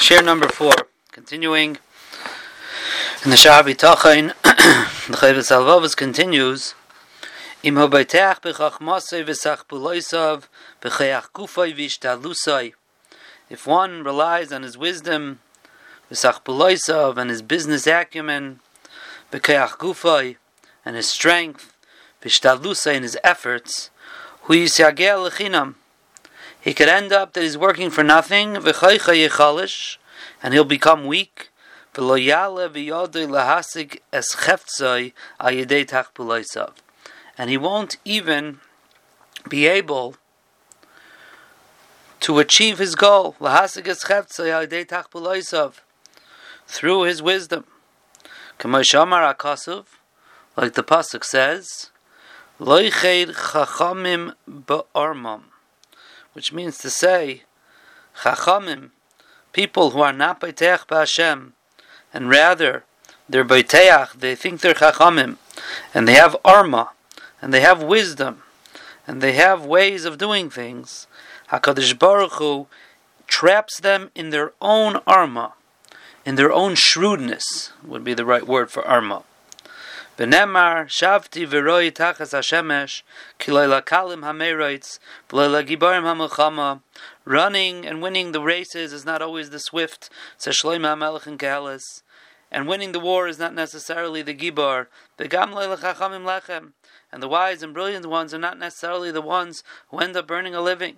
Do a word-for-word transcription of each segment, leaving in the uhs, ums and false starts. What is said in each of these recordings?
Share number four, continuing in the Sha'ar B'Tachon, the Chovos HaLevavos continues. Im hobayteach b'chachmasei v'sachbuloisav b'chayach gufay v'ishtalusay. If one relies on his wisdom, v'sachbuloisav, and his business acumen, b'chayach gufay, and his strength, v'ishtalusay, and his efforts, hu yisyageh lechinam. He could end up that he's working for nothing, v'chaycha yechalish, and he'll become weak, v'lo yale v'yodei lahasig es cheftzai al yedei tachbuloisav. And he won't even be able to achieve his goal, lahasig es cheftzai al yedei tachbuloisav, through his wisdom. K'mo shamar HaKasuv, like the pasuk says, lo yiched chachamim ba'armam, which means to say, Chachamim, people who are not Baiteach B'Hashem, and rather they're Baiteach, they think they're Chachamim, and they have Arma, and they have wisdom, and they have ways of doing things. HaKadosh Baruch Hu traps them in their own Arma, in their own shrewdness, would be the right word for Arma. V'nemar shavti v'roi tachas hashemesh ki lo lakalim hameroitz v'lo lagibarim hamilchama. Running and winning the races is not always the swift, says Shlomo HaMelech in Kehelis. And winning the war is not necessarily the gibar. V'gam lo lechachamim lechem. And the wise and brilliant ones are not necessarily the ones who end up burning a living.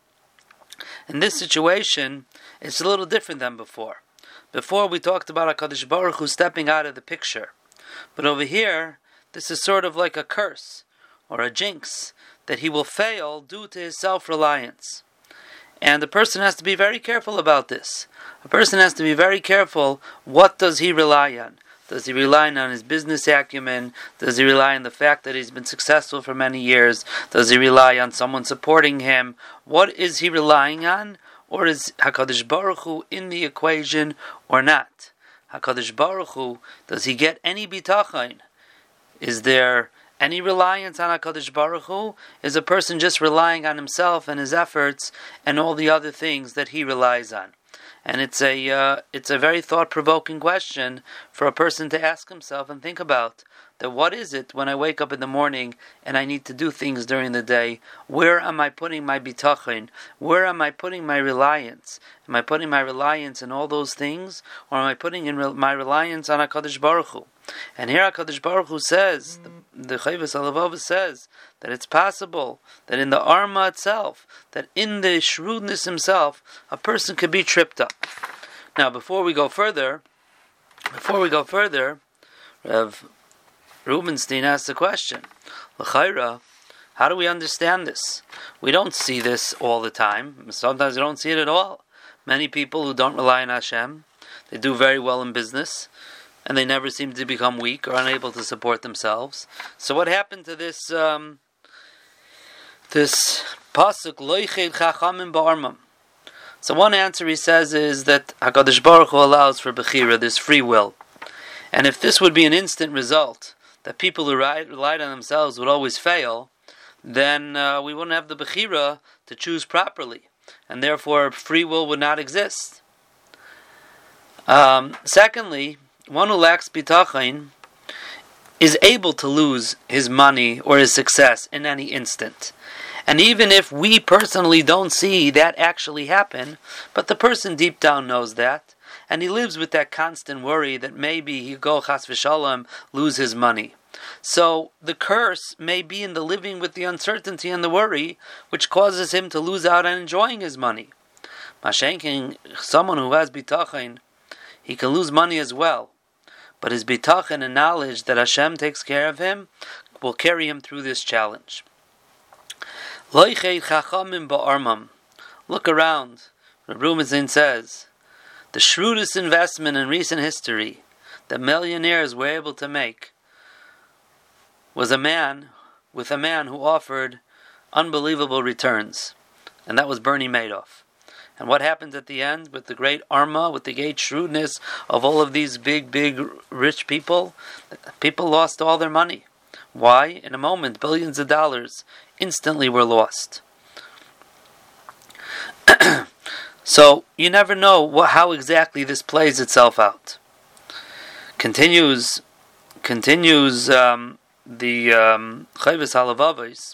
In this situation, it's a little different than before. Before we talked about HaKadosh Baruch Hu stepping out of the picture. But over here, this is sort of like a curse, or a jinx, that he will fail due to his self-reliance. And the person has to be very careful about this. A person has to be very careful, what does he rely on? Does he rely on his business acumen? Does he rely on the fact that he's been successful for many years? Does he rely on someone supporting him? What is he relying on? Or is HaKadosh Baruch Hu in the equation or not? HaKadosh Baruch Hu, does he get any bitachon? Is there any reliance on HaKadosh Baruch Hu? Is a person just relying on himself and his efforts and all the other things that he relies on? And it's a uh, it's a very thought-provoking question for a person to ask himself and think about. That what is it when I wake up in the morning and I need to do things during the day? Where am I putting my bitachon? Where am I putting my reliance? Am I putting my reliance in all those things? Or am I putting in re- my reliance on HaKadosh Baruch Hu? And here HaKadosh Baruch Hu says, the, the Chovos HaLevavos says, that it's possible that in the Arma itself, that in the shrewdness himself, a person could be tripped up. Now, before we go further, before we go further, Rav Rubenstein asks the question, L'chaira, how do we understand this? We don't see this all the time. Sometimes we don't see it at all. Many people who don't rely on Hashem, they do very well in business, and they never seem to become weak or unable to support themselves. So what happened to this um, this pasuk, Lo yiched chachamim ba'armam? So one answer he says is that HaKadosh Baruch Hu allows for bechira, this free will. And if this would be an instant result, that people who relied on themselves would always fail, then uh, we wouldn't have the bechira to choose properly, and therefore free will would not exist. Um, secondly, one who lacks bitachon is able to lose his money or his success in any instant. And even if we personally don't see that actually happen, but the person deep down knows that, and he lives with that constant worry that maybe he'll go chas v'shalom, lose his money. So the curse may be in the living with the uncertainty and the worry, which causes him to lose out on enjoying his money. Mashenkin, someone who has bitachon, he can lose money as well. But his bitachon and knowledge that Hashem takes care of him will carry him through this challenge. Lo yiched chachamim ba'armam. Look around. Reb Rubenstein says, the shrewdest investment in recent history that millionaires were able to make was a man with a man who offered unbelievable returns. And that was Bernie Madoff. And what happened at the end with the great Arma, with the great shrewdness of all of these big, big, rich people? People lost all their money. Why? In a moment, billions of dollars instantly were lost. So you never know what, how exactly this plays itself out. Continues, continues um, the Chayvus Halavavos.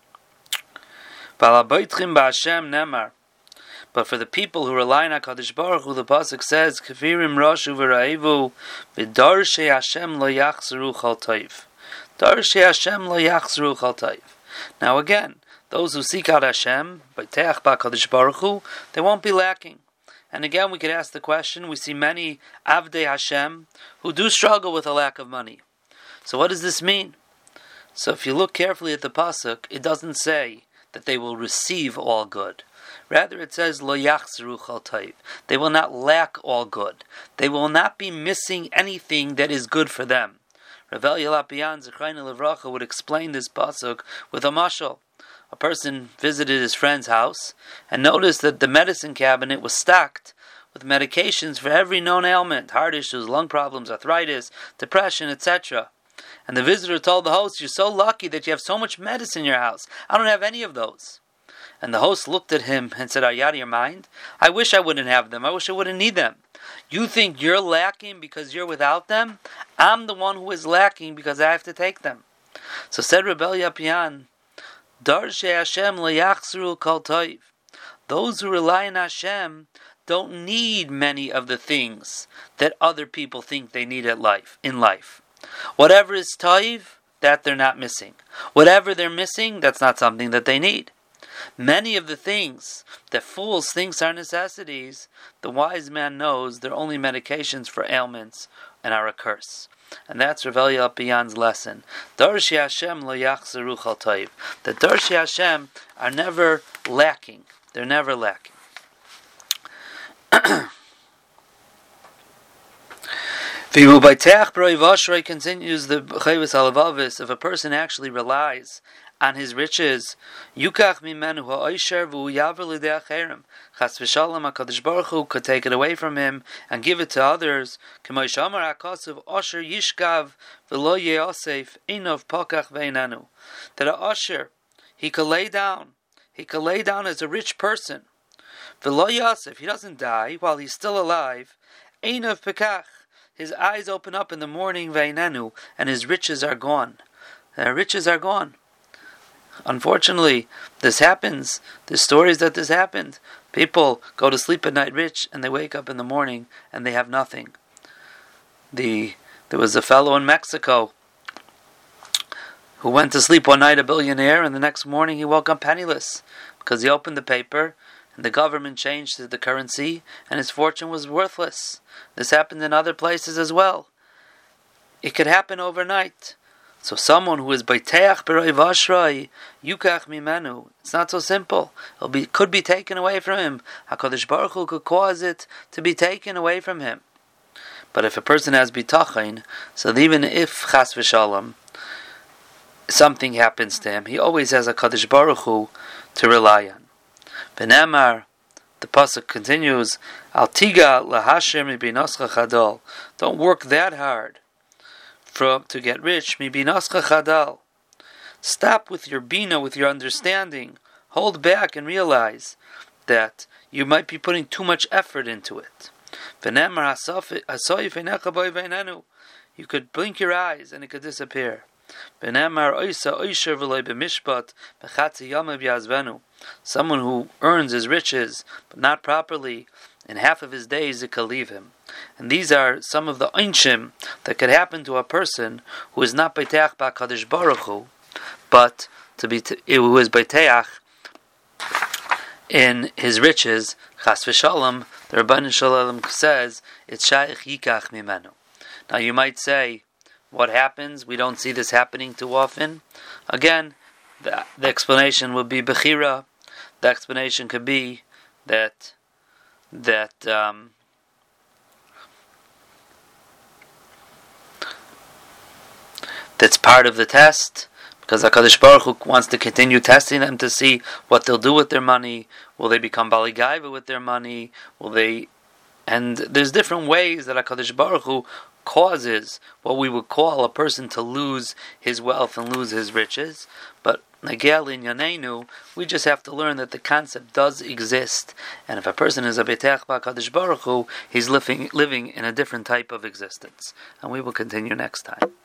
But for the people who rely on HaKadosh Baruch Hu, the pasuk says, "Kafirim rashu v'ra'evu v'darshei Hashem lo yachzru chal toiv." Darshei Hashem lo yachzru chal toiv. Now again, those who seek out Hashem, by teach b'HaKadosh Baruch Hu, they won't be lacking. And again, we could ask the question, we see many Avdei Hashem who do struggle with a lack of money. So what does this mean? So if you look carefully at the pasuk, it doesn't say that they will receive all good. Rather, it says, Lo yachzru chal toiv. They will not lack all good. They will not be missing anything that is good for them. Rav Elya Lapian, Zechreinu Levracha, would explain this pasuk with a mashal. A person visited his friend's house and noticed that the medicine cabinet was stocked with medications for every known ailment, heart issues, lung problems, arthritis, depression, et cetera. And the visitor told the host, "You're so lucky that you have so much medicine in your house. I don't have any of those." And the host looked at him and said, "Are you out of your mind? I wish I wouldn't have them. I wish I wouldn't need them. You think you're lacking because you're without them? I'm the one who is lacking because I have to take them." So said Rav Elya Lapian, Darshei Hashem lo yachzru kol toiv. Those who rely on Hashem don't need many of the things that other people think they need at life, in life. Whatever is toiv, that they're not missing. Whatever they're missing, that's not something that they need. Many of the things that fools think are necessities, the wise man knows they're only medications for ailments and are a curse. And that's Rav Elya Lapian's lesson. Darshei Hashem lo yachzru chal toiv. The Darshei Hashem are never lacking. They're never lacking. V'hu b'teach b'roi v'ashrei, continues the Chayvus Halavavos, if a person actually relies on his riches, yukach mimenu ha'oisher v'hu yaver l'dei acherim. Chas v'shalom, HaKadosh Baruch Hu could take it away from him and give it to others. K'may shamar ha'kasav osher yishkav v'lo ye'osef inov pokach ve'inanu. That a usher, he could lay down, he could lay down as a rich person. V'lo ye'osef, he doesn't die while he's still alive. Inov pekach, his eyes open up in the morning, ve'inanu, and his riches are gone. Their riches are gone. Unfortunately, this happens. There's stories that this happened. People go to sleep at night rich, and they wake up in the morning, and they have nothing. The There was a fellow in Mexico who went to sleep one night a billionaire, and the next morning he woke up penniless, because he opened the paper, and the government changed the currency, and his fortune was worthless. This happened in other places as well. It could happen overnight. So someone who is baiteach b'roi v'ashrei, yukach mimenu, it's not so simple. It be, could be taken away from him. HaKadosh Baruch Hu could cause it to be taken away from him. But if a person has bitachon, so even if chas v'shalom, something happens to him, he always has a HaKadosh Baruch Hu to rely on. V'nemar, the pasuk continues, Al tiga lahashem mibinoscha chadol. Don't work that hard from to get rich. Mibinoscha chadal. Stop with your bina, with your understanding. Hold back and realize that you might be putting too much effort into it. V'nemar hasoif einecha boi v'einenu. You could blink your eyes and it could disappear. V'nemar oisa oisher v'loi b'mishpat b'chatzi yama b'yazvenu. Someone who earns his riches, but not properly, in half of his days it could leave him. And these are some of the einshim that could happen to a person who is not beiteach b'HaKadosh Baruch Hu, but to be t- who is beiteach in his riches. Chas v'shalom, the Rabbanan Shalom says it's shaykh yikach mimenu. Now you might say, what happens? We don't see this happening too often. Again, the, the explanation would be bechira. The explanation could be that that um, that's part of the test, because HaKadosh Baruch Hu wants to continue testing them to see what they'll do with their money. Will they become Bali Gaiva with their money? Will they? And there's different ways that HaKadosh Baruch Hu causes what we would call a person to lose his wealth and lose his riches. But Nagel in Yanenu, we just have to learn that the concept does exist, and if a person is a Beteach B'Hakadosh Baruch Hu, he's living living in a different type of existence. And we will continue next time.